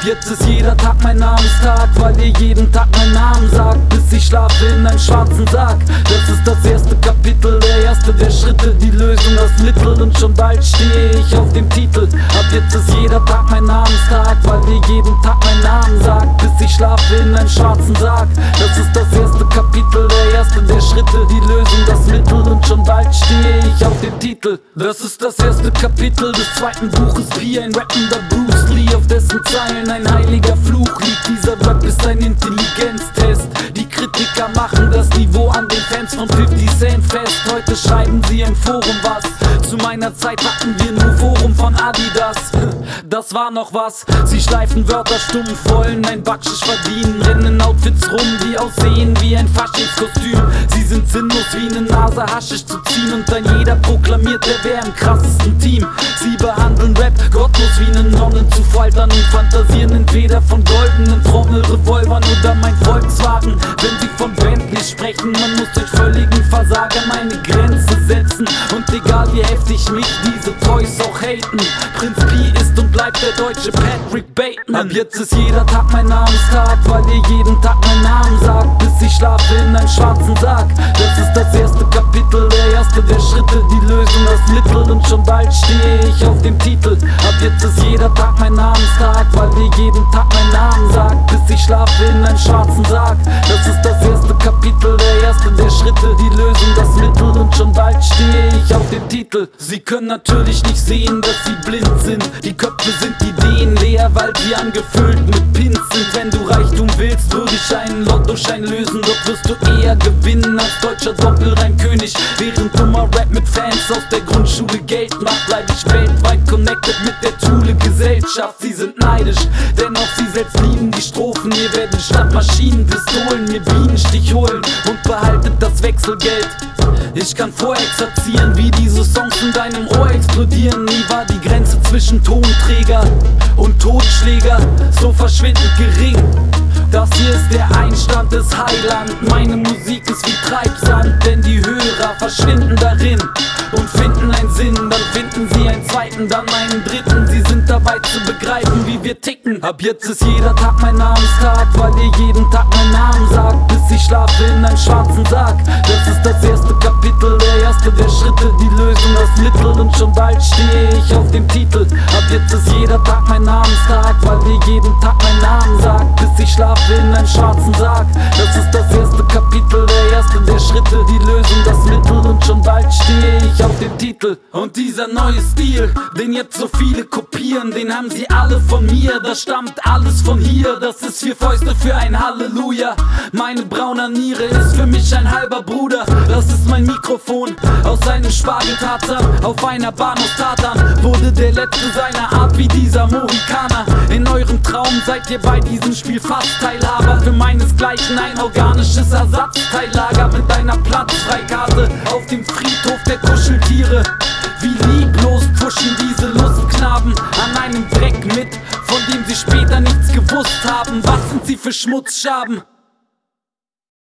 jetzt ist jeder Tag mein Namenstag, weil ihr jeden Tag meinen Namen sagt, bis ich schlafe in einem schwarzen Sarg. Das ist das erste Kapitel, der erste der Schritte, die Lösung, das Mittel, und schon bald stehe ich auf dem Titel. Ab jetzt ist jeder Tag mein Namenstag, weil ihr jeden Tag meinen Namen sagt, bis ich schlafe in einem schwarzen Sarg. Das ist das erste Kapitel, der erste der Schritte, die Lösung, das Mittel, und schon bald stehe ich auf dem Titel. Das ist das erste Kapitel des zweiten Buches Pi, ein rappender Bruce Lee, auf dessen Zeilen ein heiliger Fluch liegt. Dieser Rap ist ein Intelligenztest. Die Kritiker machen das Niveau an den Fans von 50 Cent fest. Heute schreiben sie im Forum was. Zu meiner Zeit hatten wir nur Forum von Adidas. Das war noch was. Sie schleifen Wörter stumpf, wollen ein Backschisch verdienen, rennen Outfits rum, die aussehen wie ein Faschingskostüm. Sie sind sinnlos wie eine Nase Haschisch zu ziehen, und dann jeder proklamiert, der wär im krassesten Team. Sie behandeln Rap gottlos wie eine Nonne zu foltern und fantasieren entweder von goldenen Trommelrevolvern oder mein Volkswagen. Wenn sie von Bentley sprechen, man muss durch völligen Versager meine Grenze setzen. Und egal wie heftig mich diese Toys auch haten, Prinz Pi ist und bleibt der deutsche Patrick Bateman. Ab jetzt ist jeder Tag mein Namenstag, weil ihr jeden Tag meinen Namen sagt, bis ich schlafe in einem schwarzen Sarg. Das ist das erste Kapitel, der erste der Schritte, die Lösung, das Mittel, und schon bald stehe ich auf dem Titel. Ab jetzt ist jeder Tag mein Namenstag, weil ihr jeden Tag meinen Namen sagt, bis ich schlafe in einem schwarzen Sarg. Das ist das erste Kapitel, der erste der Schritte, die Lösung, das Mittel, und schon bald stehe ich auf dem Titel. Sie können natürlich nicht sehen, dass sie blind sind. Die Köpfe sind ideenleer, weil sie angefüllt mit Pins sind. Wenn du Reichtum willst, würde ich einen Lottoschein lösen, doch wirst du eher gewinnen als deutscher Doppelreimkönig. Während dummer Rap mit Fans aus der Grundschule Geld macht, bleib ich weltweit connected mit der Thule-Gesellschaft. Sie sind neidisch, denn auch sie selbst lieben die Strophen. Ihr werdet statt Maschinenpistolen mir Bienenstich holen und behaltet das Wechselgeld. Ich kann vorexerzieren, wie diese Songs in deinem Ohr explodieren. Nie war die Grenze zwischen Tonträger und Totschläger so verschwindend gering. Das hier ist der Einstand des Heiland. Meine Musik ist wie Treibsand, denn die Hörer verschwinden darin und finden einen Sinn. Dann finden sie einen zweiten, dann einen dritten. Sie sind dabei zu begreifen, wie wir ticken. Ab jetzt ist jeder Tag mein Namenstag, weil ihr jeden Tag meinen Namen sagt, bis ich schlafe in einem schwarzen Sarg. Das ist das erste Kapitel, der erste der Schritte, die Lösung, das Mittel, und schon bald stehe ich auf dem Titel. Ab jetzt ist jeder Tag mein Namenstag, weil ihr jeden Tag meinen Namen sagt, bis ich schlafe in einem schwarzen Sarg. Das ist das erste Kapitel, der erste der Schritte, die Lösung, das Mittel, und schon bald stehe ich auf dem Titel. Und dieser neue Stil, den jetzt so viele kopieren, den haben sie alle von mir. Das stammt alles von hier, das ist 4 Fäuste für ein Halleluja. Meine braune Niere ist für mich ein halber Bruder. Das ist mein Mikrofon aus einem Spargeltarzan. Auf einer Bahn aus Tatan wurde der letzte seiner Art wie dieser Mohikaner. In eurem Traum seid ihr bei diesem Spiel fast Teilhaber. Für meinesgleichen ein organisches Ersatzteillager mit einer Platzfreikarte auf dem Friedhof der Kuscheltiere. Wie lieblos pushen diese Lustknaben an einem Dreck mit, von dem sie später nichts gewusst haben. Was sind sie für Schmutzschaben?